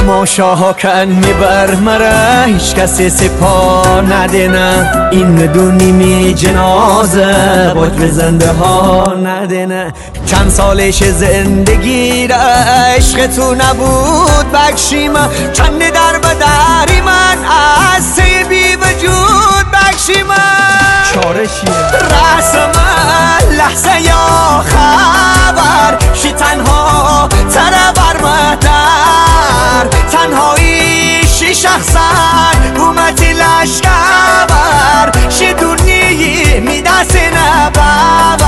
تماشاها کن میبر مرا هیچ کسی سپا ندینه این دونی جنازه باج به زنده ها ندینه چند سالش زندگی را عشق تو نبود بخشی من چند در بدری من از سی بی وجود بخشی من چارشیه رسم لحظه یا خبر شی تنها تره برمتر تنهایی شی شخصن گومتی لشکبر شی دونی میدست نبر